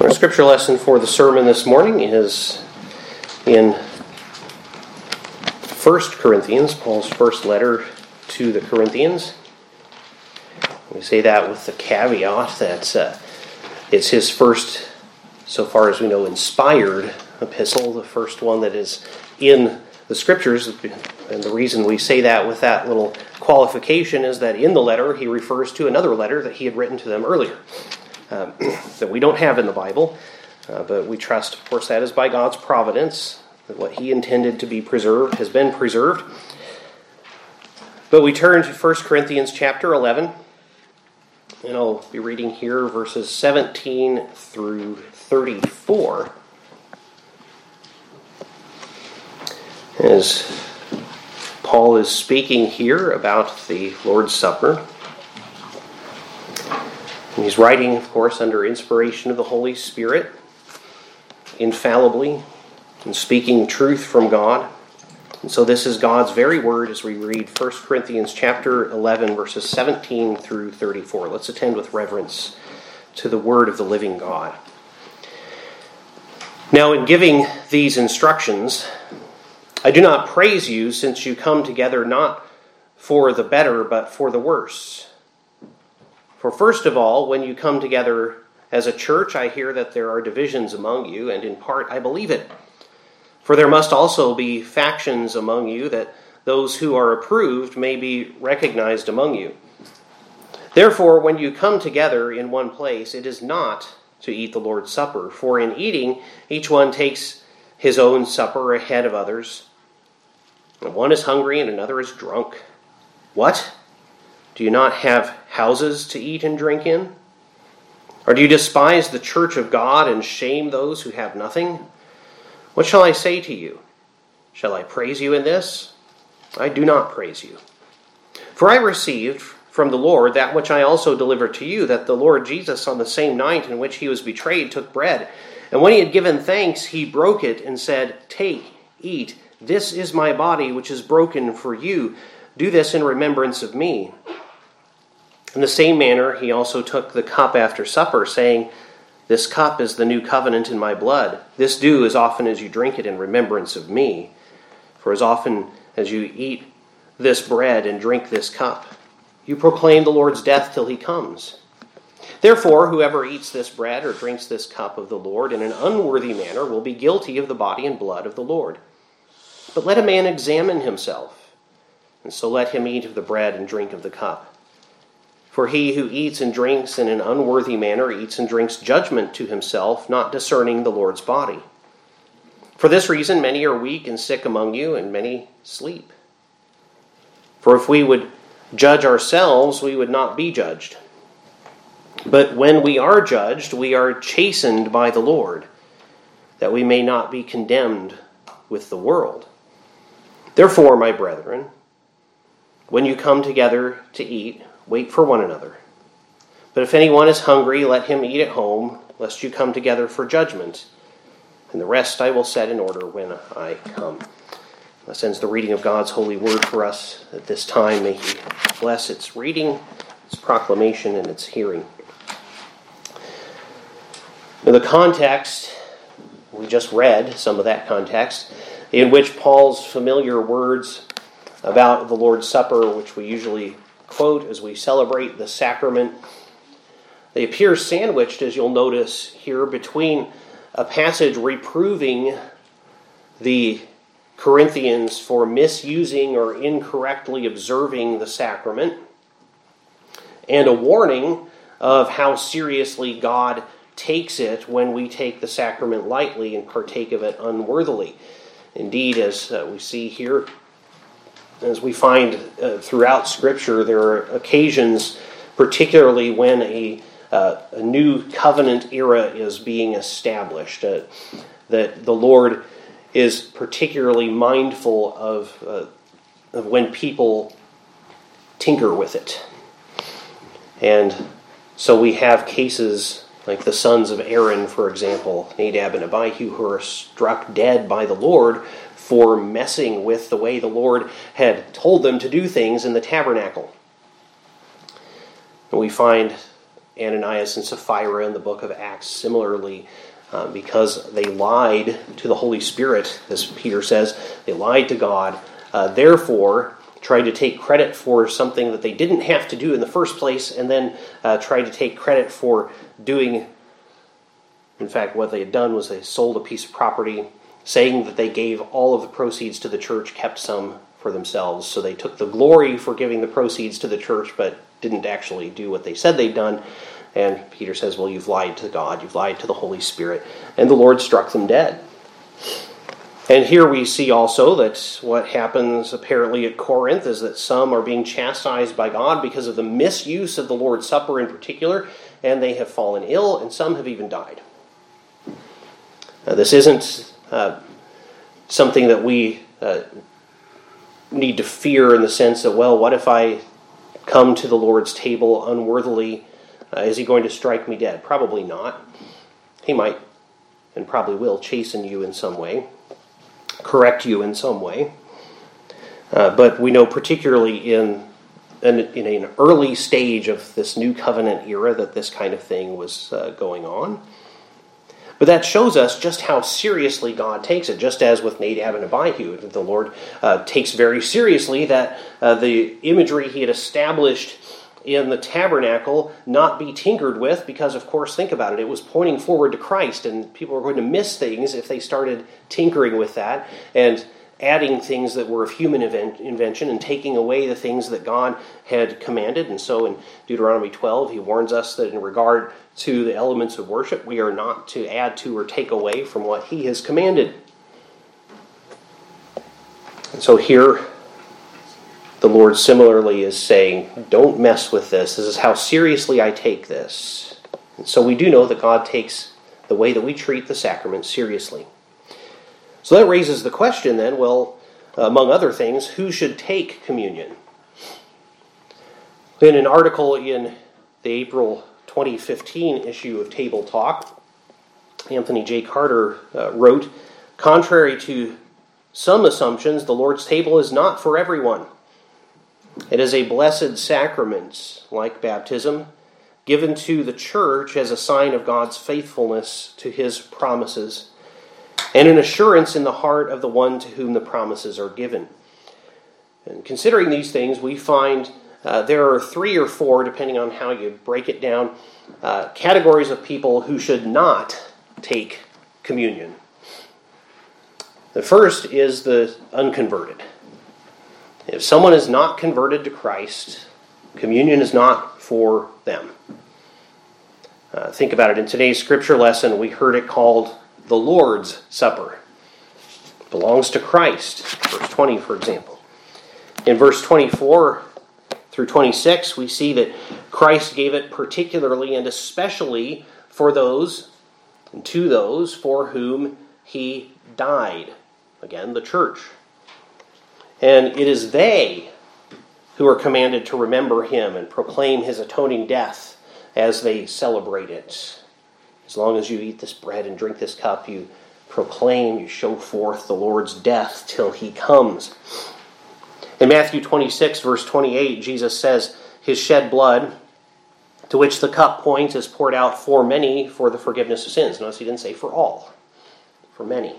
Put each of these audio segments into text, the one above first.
Our scripture lesson for the sermon this morning is in 1 Corinthians, Paul's first letter to the Corinthians. We say that with the caveat that it's his first, so far as we know, inspired epistle, the first one that is in the scriptures. And the reason we say that with that little qualification is that in the letter he refers to another letter that he had written to them earlier. That we don't have in the Bible, but we trust, of course, that is by God's providence, that what he intended to be preserved has been preserved. But we turn to 1 Corinthians chapter 11, and I'll be reading here verses 17 through 34. As Paul is speaking here about the Lord's Supper. And he's writing, of course, under inspiration of the Holy Spirit, infallibly, and speaking truth from God. And so this is God's very word as we read 1 Corinthians chapter 11, verses 17 through 34. Let's attend with reverence to the word of the living God. Now, in giving these instructions, I do not praise you, since you come together not for the better, but for the worse. For first of all, when you come together as a church, I hear that there are divisions among you, and in part I believe it. For there must also be factions among you, that those who are approved may be recognized among you. Therefore, when you come together in one place, it is not to eat the Lord's Supper. For in eating, each one takes his own supper ahead of others. And one is hungry and another is drunk. What? Do you not have houses to eat and drink in? Or do you despise the church of God and shame those who have nothing? What shall I say to you? Shall I praise you in this? I do not praise you. For I received from the Lord that which I also delivered to you, that the Lord Jesus, on the same night in which he was betrayed, took bread. And when he had given thanks, he broke it and said, "Take, eat. This is my body, which is broken for you. Do this in remembrance of me." In the same manner, he also took the cup after supper, saying, "This cup is the new covenant in my blood. This do as often as you drink it in remembrance of me. For as often as you eat this bread and drink this cup, you proclaim the Lord's death till he comes. Therefore, whoever eats this bread or drinks this cup of the Lord in an unworthy manner will be guilty of the body and blood of the Lord. But let a man examine himself, and so let him eat of the bread and drink of the cup. For he who eats and drinks in an unworthy manner eats and drinks judgment to himself, not discerning the Lord's body. For this reason many are weak and sick among you, and many sleep. For if we would judge ourselves, we would not be judged. But when we are judged, we are chastened by the Lord, that we may not be condemned with the world. Therefore, my brethren, when you come together to eat, wait for one another. But if anyone is hungry, let him eat at home, lest you come together for judgment. And the rest I will set in order when I come. Thus ends the reading of God's holy word for us at this time. May he bless its reading, its proclamation, and its hearing. Now, the context, we just read some of that context, in which Paul's familiar words about the Lord's Supper, which we usually quote as we celebrate the sacrament, they appear sandwiched, as you'll notice here, between a passage reproving the Corinthians for misusing or incorrectly observing the sacrament, and a warning of how seriously God takes it when we take the sacrament lightly and partake of it unworthily. Indeed, as we see here, as we find throughout Scripture, there are occasions, particularly when a new covenant era is being established, that the Lord is particularly mindful of when people tinker with it. And so we have cases like the sons of Aaron, for example, Nadab and Abihu, who are struck dead by the Lord for messing with the way the Lord had told them to do things in the tabernacle. And we find Ananias and Sapphira in the book of Acts similarly, because they lied to the Holy Spirit, as Peter says, they lied to God, therefore tried to take credit for something that they didn't have to do in the first place, and then tried to take credit for doing. In fact, what they had done was they sold a piece of property, saying that they gave all of the proceeds to the church, kept some for themselves. So they took the glory for giving the proceeds to the church, but didn't actually do what they said they'd done. And Peter says, well, you've lied to God, you've lied to the Holy Spirit. And the Lord struck them dead. And here we see also that what happens apparently at Corinth is that some are being chastised by God because of the misuse of the Lord's Supper in particular, and they have fallen ill, and some have even died. This isn't something that we need to fear in the sense that, well, what if I come to the Lord's table unworthily? Is he going to strike me dead? Probably not. He might and probably will chasten you in some way, correct you in some way. But we know particularly in an early stage of this New Covenant era that this kind of thing was going on. But that shows us just how seriously God takes it, just as with Nadab and Abihu. The Lord takes very seriously that the imagery he had established in the tabernacle not be tinkered with, because, of course, think about it, it was pointing forward to Christ, and people were going to miss things if they started tinkering with that and adding things that were of human invention and taking away the things that God had commanded. And so in Deuteronomy 12, he warns us that in regard to the elements of worship, we are not to add to or take away from what he has commanded. And so here, the Lord similarly is saying, don't mess with this. This is how seriously I take this. And so we do know that God takes the way that we treat the sacrament seriously. So that raises the question then, well, among other things, who should take communion? In an article in the April 2015 issue of Table Talk, Anthony J. Carter wrote, contrary to some assumptions, the Lord's table is not for everyone. It is a blessed sacrament, like baptism, given to the church as a sign of God's faithfulness to his promises, and an assurance in the heart of the one to whom the promises are given. And considering these things, we find there are 3 or 4, depending on how you break it down, categories of people who should not take communion. The first is the unconverted. If someone is not converted to Christ, communion is not for them. Think about it. In today's scripture lesson, we heard it called the Lord's Supper. It belongs to Christ. Verse 20, for example. In verse 24 through 26, we see that Christ gave it particularly and especially for those and to those for whom he died. Again, the church. And it is they who are commanded to remember him and proclaim his atoning death as they celebrate it. As long as you eat this bread and drink this cup, you proclaim, you show forth the Lord's death till he comes. In Matthew 26, verse 28, Jesus says, his shed blood, to which the cup points, is poured out for many for the forgiveness of sins. Notice he didn't say for all, for many.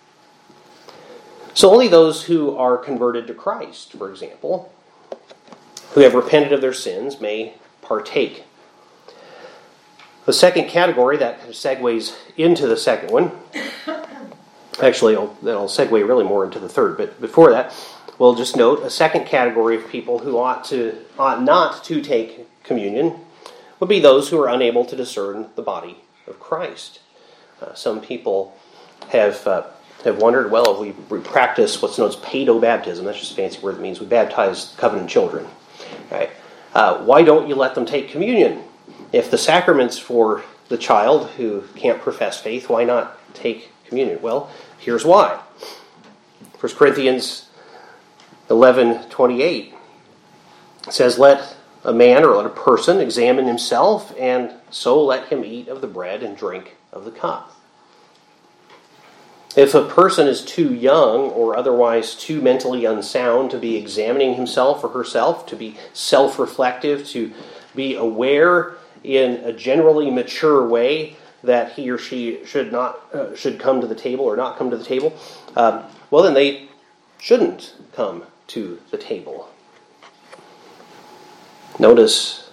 So only those who are converted to Christ, for example, who have repented of their sins, may partake. The second category that kind of segues into the second one, actually that'll segue really more into the third, but before that, we'll just note a second category of people who ought not to take communion would be those who are unable to discern the body of Christ. Some people have wondered, well, if we practice what's known as paedo-baptism, that's just a fancy word that means we baptize covenant children, right? Why don't you let them take communion? If the sacrament's for the child who can't profess faith, why not take communion? Well, here's why. 1 Corinthians 11:28 says, let a man or let a person examine himself, and so let him eat of the bread and drink of the cup. If a person is too young or otherwise too mentally unsound to be examining himself or herself, to be self-reflective, to be aware in a generally mature way that he or she should come to the table or not come to the table, well, then they shouldn't come to the table. Notice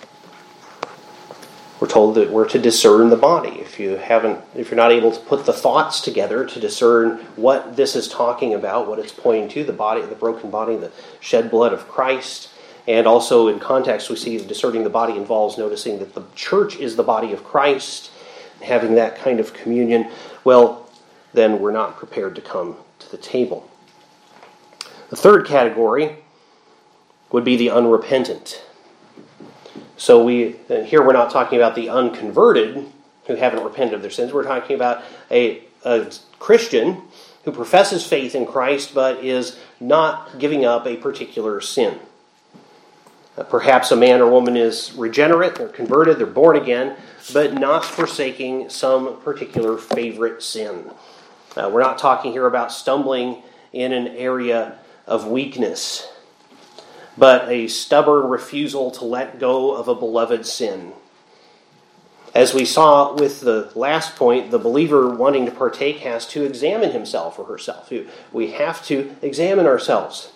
we're told that we're to discern the body. If you're not able to put the thoughts together to discern what this is talking about, what it's pointing to, the body, the broken body, the shed blood of Christ, and also in context we see discerning the body involves noticing that the church is the body of Christ, having that kind of communion, well, then we're not prepared to come to the table. The third category would be the unrepentant. So here we're not talking about the unconverted who haven't repented of their sins. We're talking about a Christian who professes faith in Christ but is not giving up a particular sin. Perhaps a man or woman is regenerate, they're converted, they're born again, but not forsaking some particular favorite sin. We're not talking here about stumbling in an area of weakness, but a stubborn refusal to let go of a beloved sin. As we saw with the last point, the believer wanting to partake has to examine himself or herself. We have to examine ourselves.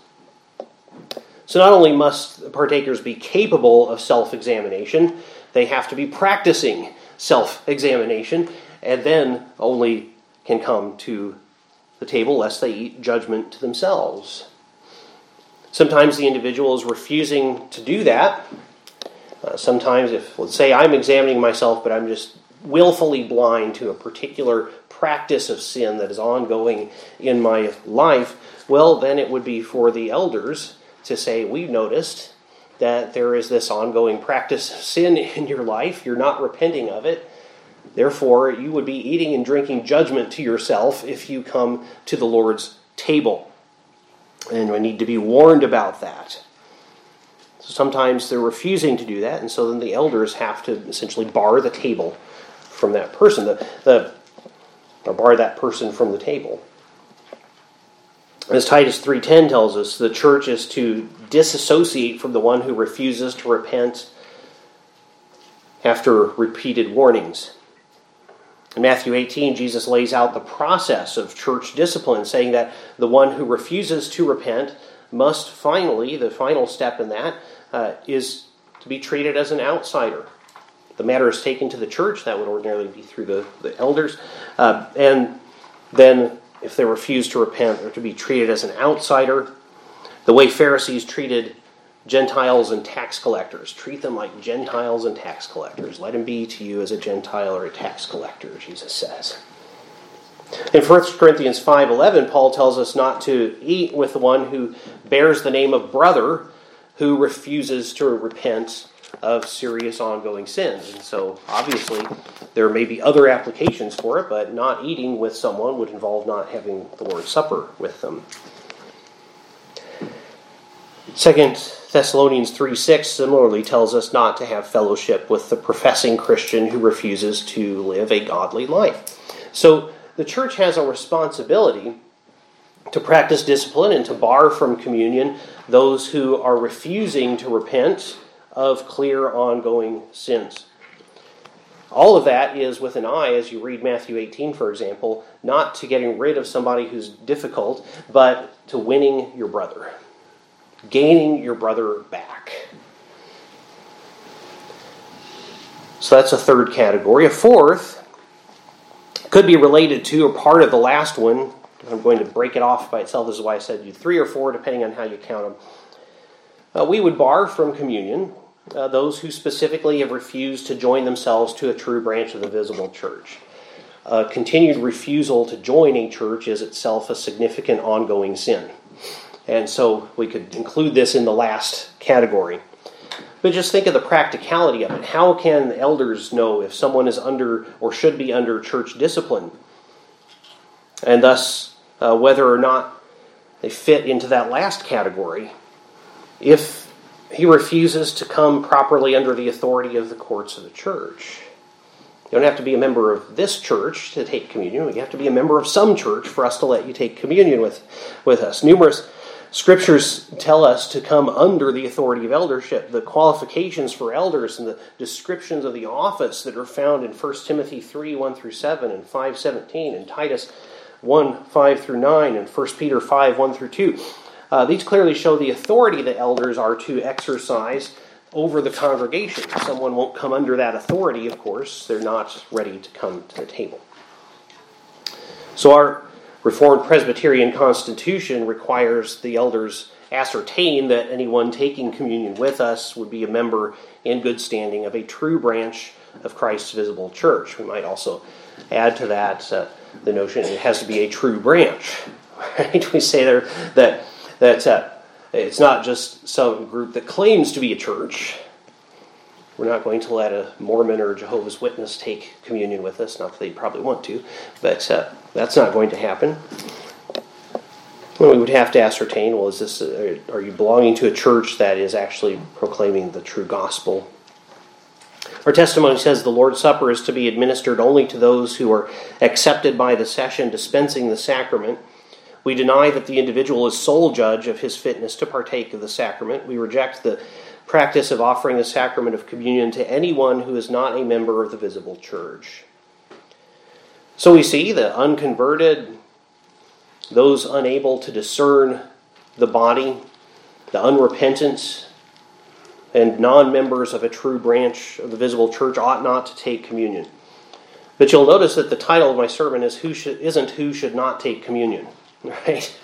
So not only must partakers be capable of self-examination, they have to be practicing self-examination, and then only can come to the table lest they eat judgment to themselves. Sometimes the individual is refusing to do that. Sometimes if, let's say, I'm examining myself, but I'm just willfully blind to a particular practice of sin that is ongoing in my life, well, then it would be for the elders to say, we've noticed that there is this ongoing practice of sin in your life. You're not repenting of it. Therefore, you would be eating and drinking judgment to yourself if you come to the Lord's table. And we need to be warned about that. So sometimes they're refusing to do that, and so then the elders have to essentially bar the table from that person, or bar that person from the table. As Titus 3:10 tells us, the church is to disassociate from the one who refuses to repent after repeated warnings. In Matthew 18, Jesus lays out the process of church discipline, saying that the one who refuses to repent must finally, the final step in that, is to be treated as an outsider. The matter is taken to the church. That would ordinarily be through the elders. And then, if they refuse to repent, they're to be treated as an outsider. The way Pharisees treated Gentiles and tax collectors. Treat them like Gentiles and tax collectors. Let him be to you as a Gentile or a tax collector, Jesus says. In 1 Corinthians 5:11, Paul tells us not to eat with the one who bears the name of brother, who refuses to repent of serious ongoing sins. And so, obviously, there may be other applications for it, but not eating with someone would involve not having the Lord's Supper with them. 2 Thessalonians 3:6 similarly tells us not to have fellowship with the professing Christian who refuses to live a godly life. So the church has a responsibility to practice discipline and to bar from communion those who are refusing to repent of clear ongoing sins. All of that is with an eye, as you read Matthew 18, for example, not to getting rid of somebody who's difficult, but to winning your brother. Gaining your brother back. So that's a third category. A fourth could be related to or part of the last one. I'm going to break it off by itself. This is why I said 3 or 4, depending on how you count them. We would bar from communion those who specifically have refused to join themselves to a true branch of the visible church. Continued refusal to join a church is itself a significant ongoing sin. And so we could include this in the last category. But just think of the practicality of it. How can the elders know if someone is under or should be under church discipline? And thus, whether or not they fit into that last category, if he refuses to come properly under the authority of the courts of the church. You don't have to be a member of this church to take communion. You have to be a member of some church for us to let you take communion with us. Numerous Scriptures tell us to come under the authority of eldership. The qualifications for elders and the descriptions of the office that are found in 1 Timothy 3, 1 through 7 and 5:17 and Titus 1, 5 through 9 and 1 Peter 5, 1 through 2. These clearly show the authority that elders are to exercise over the congregation. If someone won't come under that authority, of course, they're not ready to come to the table. So our Reformed Presbyterian Constitution requires the elders ascertain that anyone taking communion with us would be a member in good standing of a true branch of Christ's visible church. We might also add to that the notion it has to be a true branch. Right? We say there that it's not just some group that claims to be a church. We're not going to let a Mormon or Jehovah's Witness take communion with us. Not that they probably want to, but that's not going to happen. Well, we would have to ascertain, well, are you belonging to a church that is actually proclaiming the true gospel? Our testimony says the Lord's Supper is to be administered only to those who are accepted by the session dispensing the sacrament. We deny that the individual is sole judge of his fitness to partake of the sacrament. We reject the practice of offering the sacrament of communion to anyone who is not a member of the visible church. So we see the unconverted, those unable to discern the body, the unrepentant, and non-members of a true branch of the visible church ought not to take communion. But you'll notice that the title of my sermon is who should not take communion. Right?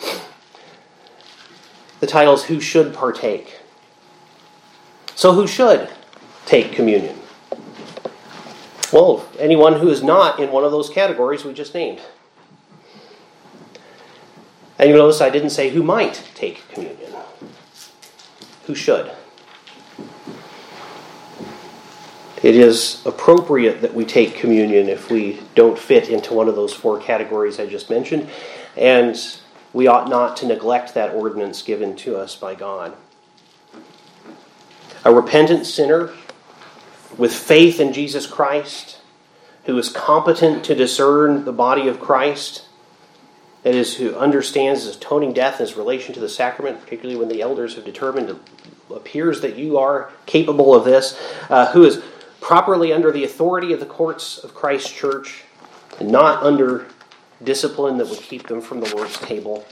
The title is who should partake. So who should take communion? Well, anyone who is not in one of those categories we just named. And you notice I didn't say who might take communion. Who should? It is appropriate that we take communion if we don't fit into one of those four categories I just mentioned, and we ought not to neglect that ordinance given to us by God. A repentant sinner with faith in Jesus Christ, who is competent to discern the body of Christ, that is, who understands his atoning death and his relation to the sacrament, particularly when the elders have determined it appears that you are capable of this, who is properly under the authority of the courts of Christ's church, and not under discipline that would keep them from the Lord's table.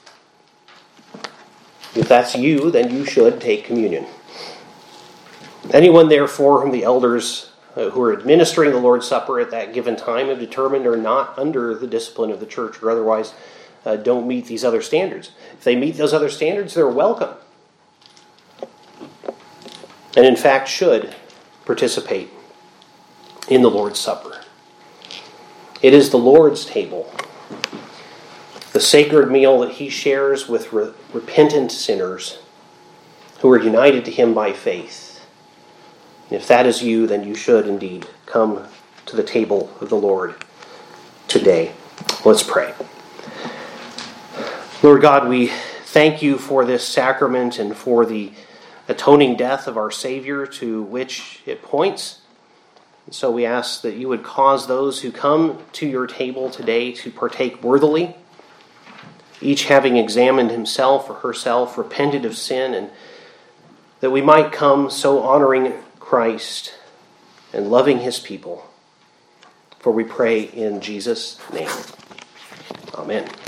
If that's you, then you should take communion. Anyone, therefore, whom the elders who are administering the Lord's Supper at that given time have determined are not under the discipline of the church or otherwise don't meet these other standards. If they meet those other standards, they're welcome. And in fact should participate in the Lord's Supper. It is the Lord's table, the sacred meal that he shares with repentant sinners who are united to him by faith. And if that is you, then you should indeed come to the table of the Lord today. Let's pray. Lord God, we thank you for this sacrament and for the atoning death of our Savior to which it points. And so we ask that you would cause those who come to your table today to partake worthily, each having examined himself or herself, repented of sin, and that we might come so honoring Christ and loving his people. For we pray in Jesus' name. Amen.